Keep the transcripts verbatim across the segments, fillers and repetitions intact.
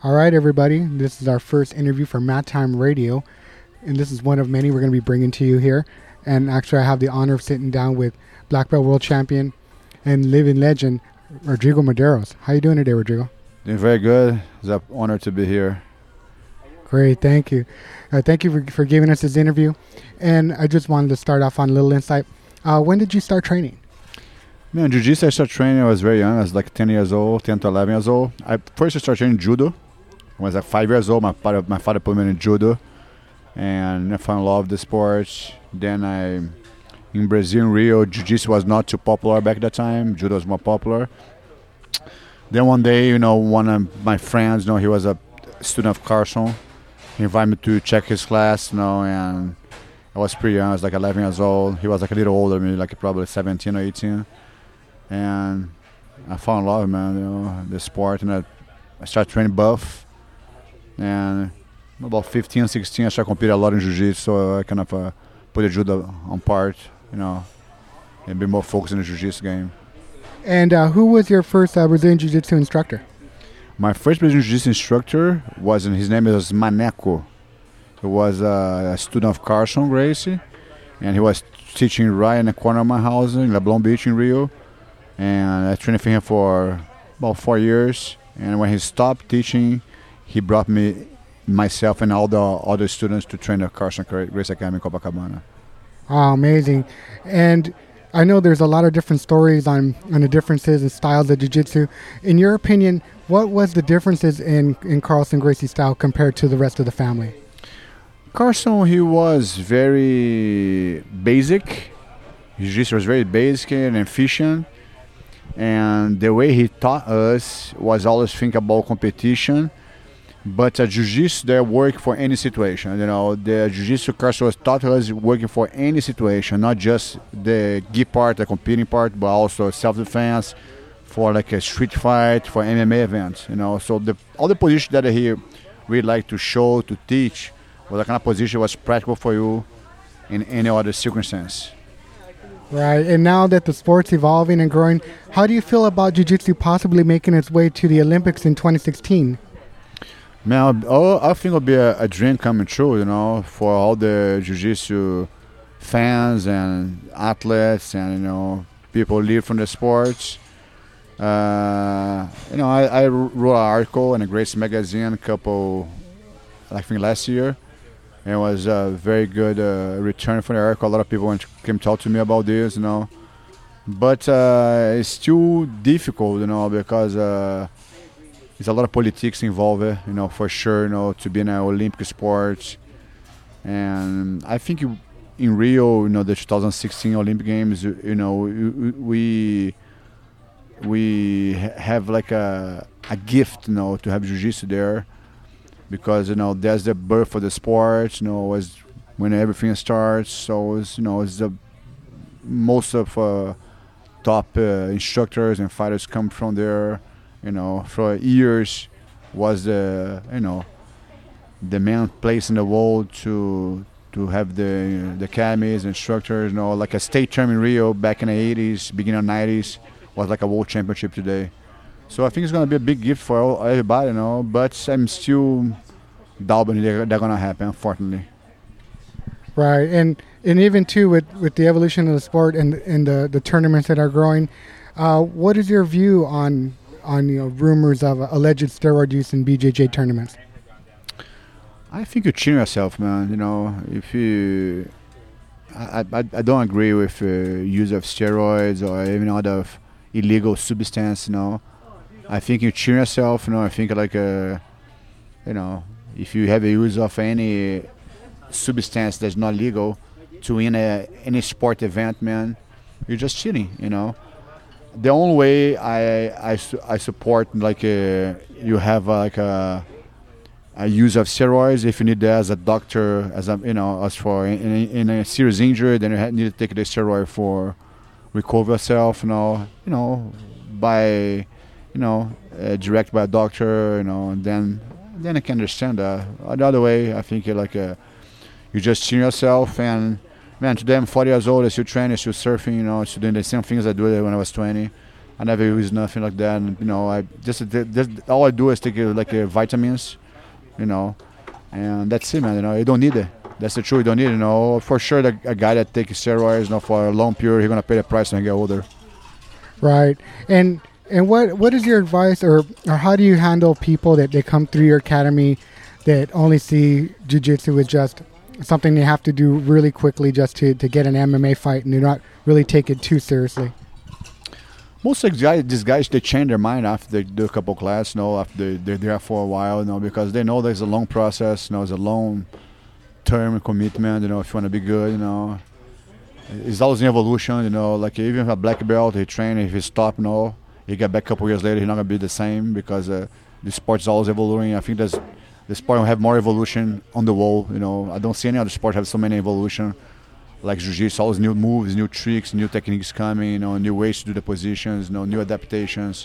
All right, everybody. This is our first interview for Mat Time Radio, and this is one of many we're going to be bringing to you here. And actually, I have the honor of sitting down with black belt world champion and living legend Rodrigo Medeiros. How you doing today, Rodrigo? Doing very good. It's an honor to be here. Great, thank you. Uh, thank you for, for giving us this interview. And I just wanted to start off on a little insight. Uh, when did you start training? Man, Jiu-Jitsu I started training when I was very young. I was like ten years old, ten to eleven years old. I first I started training judo. When I was like five years old, my father, my father put me in judo. And I fell in love with the sport. Then I, in Brazil, in Rio, Jiu-Jitsu was not too popular back at that time. Judo was more popular. Then one day, you know, one of my friends, you know, he was a student of Carson. He invited me to check his class, you know, and I was pretty young. I was like eleven years old. He was like a little older than me, like probably seventeen or eighteen. And I fell in love, man, you know, the sport. And I, I started training buff. And about fifteen, sixteen, I started competing a lot in Jiu-Jitsu, so I kind of uh, put the judo on part, you know, and be more focused in the Jiu-Jitsu game. And uh, who was your first uh, Brazilian Jiu-Jitsu instructor? My first Brazilian Jiu-Jitsu instructor was, his name was Maneco. He was uh, a student of Carson Gracie, and he was teaching right in the corner of my house in Leblon Beach in Rio. And I trained for him for about four years. And when he stopped teaching, he brought me, myself and all the other students to train at Carson Gracie Academy in Copacabana. Oh, amazing. And I know there's a lot of different stories on, on the differences and styles of Jiu-Jitsu. In your opinion, what was the differences in, in Carlson Gracie's style compared to the rest of the family? Carson, he was very basic. His Jiu-Jitsu was very basic and efficient. And the way he taught us was always think about competition. But a Jiu-Jitsu that work for any situation. You know, the Jiu-Jitsu Carson was taught us working for any situation, not just the gi part, the competing part, but also self-defense, for like a street fight, for M M A events. You know, so the all the positions that he really like to show, to teach, was the kind of position was practical for you in any other circumstance. Right, and now that the sport's evolving and growing, how do you feel about Jiu-Jitsu possibly making its way to the Olympics in twenty sixteen? Man, I think it'll be a, a dream coming true, you know, for all the Jiu-Jitsu fans and athletes and, you know, people who live from the sports. Uh, you know, I, I wrote an article in a Gracie magazine a couple, I think last year. And it was a very good uh, return for the article. A lot of people went to, came talk to me about this, you know. But uh, it's still difficult, you know, because uh, there's a lot of politics involved, you know, for sure, you know, to be in an Olympic sport. And I think in Rio, you know, the twenty sixteen Olympic Games, you know, we we have like a a gift, you know, to have Jiu-Jitsu there. Because, you know, there's the birth of the sport, you know, as when everything starts. So, it's, you know, it's the most of uh, top uh, instructors and fighters come from there. You know, for years was the, you know, the main place in the world to to have the the academies, instructors. You know, like a state term in Rio back in the eighties, beginning of nineties was like a world championship today. So I think it's going to be a big gift for all, everybody, you know, but I'm still doubting they're, they're going to happen, unfortunately. Right, and and even too with, with the evolution of the sport and and the, the tournaments that are growing, uh, what is your view on on you know rumors of alleged steroid use in B J J tournaments? I think you cheat yourself, man. You know, if you, I I, I don't agree with uh, use of steroids or even other illegal substance, you know. I think you cheat yourself, you know. I think like, uh, you know, if you have a use of any substance that's not legal to win a, any sport event, man, you're just cheating, you know. The only way I I, su- I support like uh, you have uh, like a, a use of steroids if you need that as a doctor, as a you know, as for in, in, in a serious injury, then you ha- need to take the steroid for recover yourself, you know, you know, by you know, uh, direct by a doctor, you know, and then then I can understand that. The other way, I think you're like a, you just cheat yourself. And man, today I'm forty years old, I still train, I still surfing, you know, still doing the same things I did when I was twenty. I never use nothing like that. And, you know, I just, just all I do is take uh, like uh, vitamins, you know, and that's it, man. You know, you don't need it. That's the truth. You don't need it. You know, for sure, the, a guy that takes steroids, you know, for a long period, he's gonna pay the price when he get older. Right. And and what what is your advice, or or how do you handle people that they come through your academy that only see jiu-jitsu as just something they have to do really quickly just to, to get an M M A fight, and do not really take it too seriously? Most of these guys, these guys, they change their mind after they do a couple classes, you know, after they, they're there for a while, you know, because they know there's a long process, you know, it's a long term commitment, you know, if you want to be good, you know. It's always an evolution, you know, like even if a black belt, he train, if he stop, you know, he get back a couple years later, he's not going to be the same because uh, the sport's always evolving. I think there's, the sport will have more evolution on the wall, you know. I don't see any other sport have so many evolution. Like jiu-jitsu, always new moves, new tricks, new techniques coming, you know, new ways to do the positions, you know, new adaptations.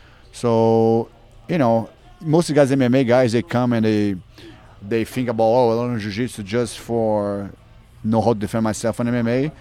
So, you know, most of the guys, M M A guys, they come and they they think about, oh, I learn jiu-jitsu just for know how to defend myself in M M A.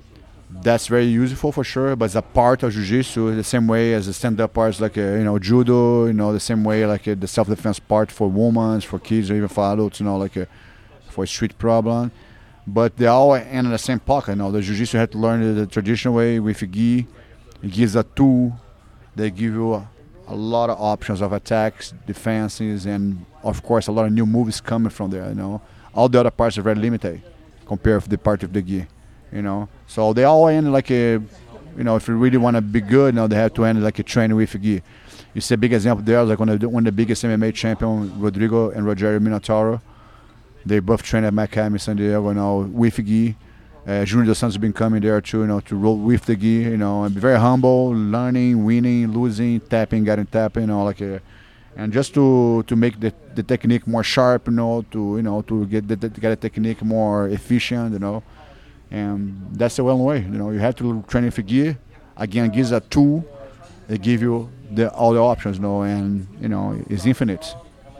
That's very useful for sure, but it's a part of jiu-jitsu the same way as the stand-up parts, like uh, you know, judo, you know, the same way like uh, the self-defense part for women, for kids, or even for adults, you know, like uh, for a street problem. But they all end in the same pocket. You know, the jiu-jitsu had to learn it the traditional way with gi. It gives a tool. They give you a, a lot of options of attacks, defenses, and of course a lot of new moves coming from there. You know, all the other parts are very limited compared with the part of the gi. You know, so they all end like a, you know, if you really want to be good, you know, they have to end like a training with gi. You see a big example there, like one of the, one of the biggest M M A champion, Rodrigo and Rogerio Minotauro. They both train at Maccabi San Diego, you know, with gi. Uh, Junior Dos Santos has been coming there too, you know, to roll with the gi, you know, and be very humble, learning, winning, losing, tapping, getting tapping, you know, like a, and just to to make the, the technique more sharp, you know, to you know to get the, the get the technique more efficient, you know, and that's the one way, you know, you have to train with gi. Again, gi is a tool. They give you the all the options, you know, and you know, it's infinite.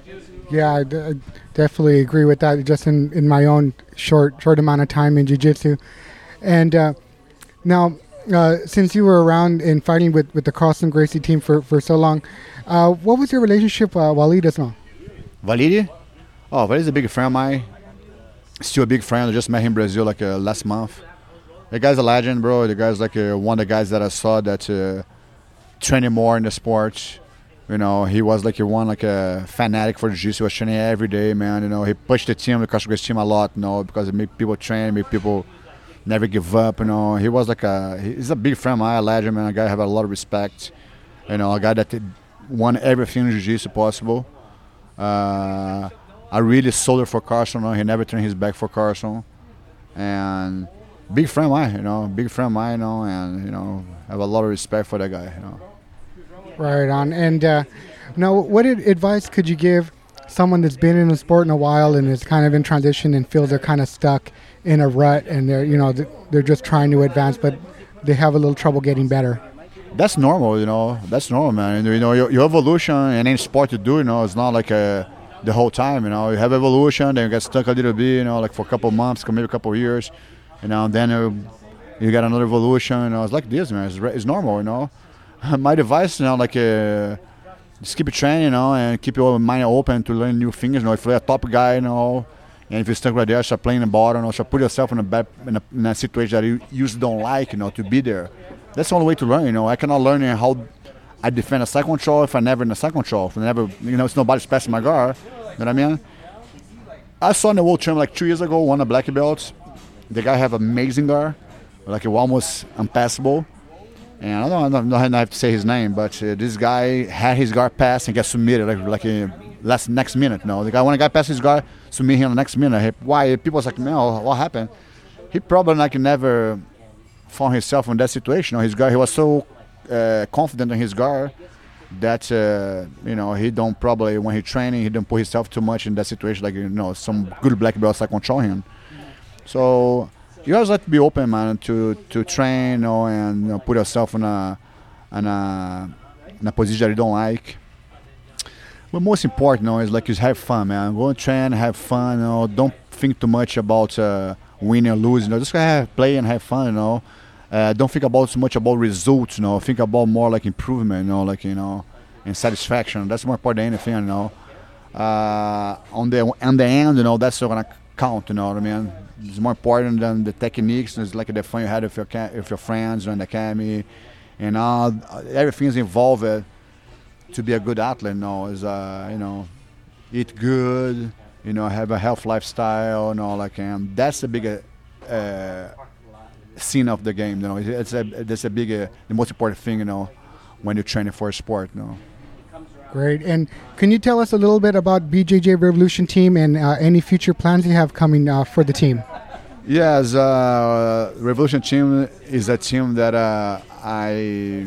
Yeah, I, d- I definitely agree with that. Just in, in my own short short amount of time in jiu-jitsu, and uh, now uh, since you were around and fighting with, with the Carlson Gracie team for, for so long, uh, what was your relationship with uh, Walid Islam? Walid? Oh, Walid's a big friend of mine. Still a big friend. I just met him in Brazil like uh, last month. The guy's a legend, bro. The guy's like uh, one of the guys that I saw that uh, training more in the sport. You know, he was like a one, like a fanatic for jiu-jitsu. He was training every day, man. You know, he pushed the team, the Carlson Gracie team a lot, you know, because it made people train, made people never give up, you know. He was like a, he's a big friend of mine, a legend, man. A guy I have a lot of respect. You know, a guy that won everything in jiu-jitsu possible. Uh, I really sold it for Carlson, you know. He never turned his back for Carlson. And big friend of mine, you know, big friend of mine, you know, and, you know, I have a lot of respect for that guy, you know. Right on. And uh, now, what ad- advice could you give someone that's been in the sport in a while and is kind of in transition and feels they're kind of stuck in a rut and they're, you know, they're just trying to advance, but they have a little trouble getting better? That's normal, you know. That's normal, man. You know, your, your evolution in any sport you do, you know, it's not like a, the whole time, you know. You have evolution, then you get stuck a little bit, you know, like for a couple of months, maybe a couple of years, you know, and then you, you get another evolution, you know. It's like this, man. It's, it's normal, you know. My advice, you know, like uh, just keep training, you know, and keep your mind open to learn new things. You know, if you're a top guy, you know, and if you're stuck right there, start playing the bottom, you know, start put yourself in a bad in a, in a situation that you usually don't like, you know, to be there. That's the only way to learn, you know. I cannot learn how I defend a side control if I never in a side control. If I never, you know, it's nobody's passing my guard. You know what I mean? I saw in the World Champ like two years ago, won a black belt. The guy have amazing guard, like it almost unpassable. And I don't, I don't have to say his name, but uh, this guy had his guard passed and got submitted like like uh, last next minute. No, the guy when the guy passed his guard, submit him the next minute. He, why? People was like, man, what happened? He probably like never found himself in that situation. You know, his guard, he was so uh, confident in his guard that uh, you know he don't probably when he training he don't put himself too much in that situation. Like you know, some good black belts like control him. So. You always have to be open, man, to, to train, you know, and you know, put yourself in a, in a in a position that you don't like. But most important, you know, is like you have fun, man. Go and train, have fun, you know. Don't think too much about uh, winning or losing. You know, just have play and have fun, you know. Uh, don't think about so much about results, you know. Think about more like improvement, you know, like you know, and satisfaction. That's more important than anything, you know. Uh, on the on the end, you know, that's not gonna count, you know what I mean. It's more important than the techniques. It's like the fun you had with your ca- with your friends in the academy, and all everything is involved uh, to be a good athlete. You know, is uh, you know, eat good, you know, have a health lifestyle, you know, like and that's the bigger uh, scene of the game. You know, it's a that's a big uh, the most important thing, you know, when you're training for a sport. You know. Great. And can you tell us a little bit about B J J Revolution Team and uh, any future plans you have coming uh, for the team? Yes, uh, Revolution Team is a team that uh, I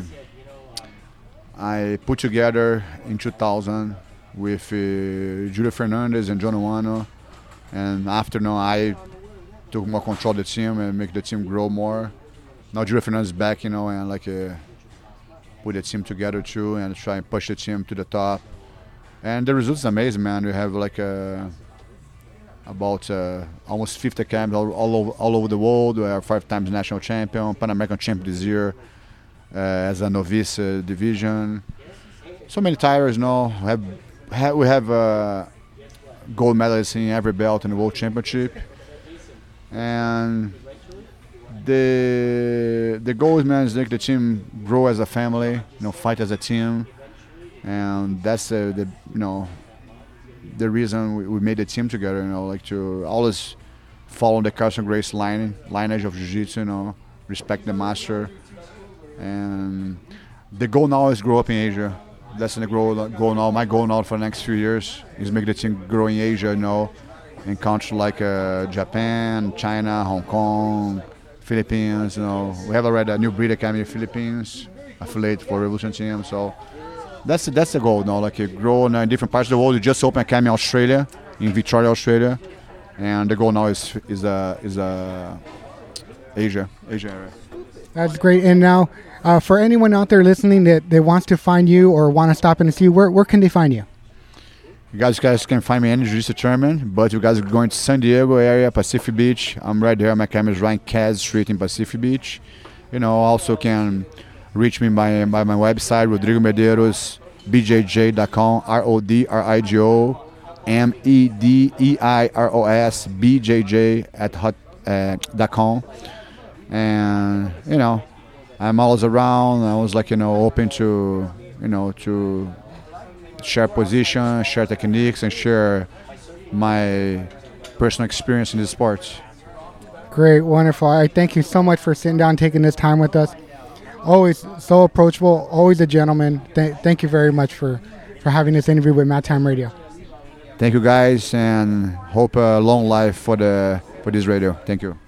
I put together in two thousand with uh, Julio Fernandez and John Wano, and after now I took more control of the team and make the team grow more. Now Julio Fernandez is back, you know, and like. Uh, put the team together too and try and push the team to the top. And the results are amazing, man. We have like uh, about uh, almost fifty camps all, all, over, all over the world. We are five times national champion, Pan American champion this year uh, as a novice uh, division. So many titles, you know. We have, ha- we have uh, gold medalists in every belt in the World Championship. And The the goal is, man, is make the team grow as a family, you know, fight as a team, and that's uh, the you know the reason we, we made the team together. You know, like to always follow the Carlson Gracie line lineage of Jiu-Jitsu. You know, respect the master, and the goal now is grow up in Asia. That's the goal. Goal now. My goal now for the next few years is make the team grow in Asia. You know, in countries like uh, Japan, China, Hong Kong. Philippines, you know, we have already a new breed academy in Philippines, affiliate for Revolution Team. So that's that's the goal, you know, like you grow in different parts of the world. You just open academy in Australia, in Victoria, Australia, and the goal now is is uh, is uh, Asia, Asia area. That's great. And now, uh, for anyone out there listening that, that wants to find you or want to stop in and see you, where where can they find you? You guys, guys can find me in Jiu-Jitsu tournament, but you guys are going to San Diego area, Pacific Beach. I'm right there. My camera is right in Cass Street in Pacific Beach. You know, also can reach me by by my website, Rodrigo Medeiros, B J J dot com, R O D R I G O, M E D E I R O S, B J J at hot uh, dot com. And, you know, I'm always around. I was like, you know, open to, you know, to share position, share techniques, and share my personal experience in the sports. Great, wonderful. I thank you so much for sitting down, taking this time with us. Always so approachable, always a gentleman. Th- thank you very much for, for having this interview with Mat Time Radio. Thank you, guys, and hope a long life for the for this radio. Thank you.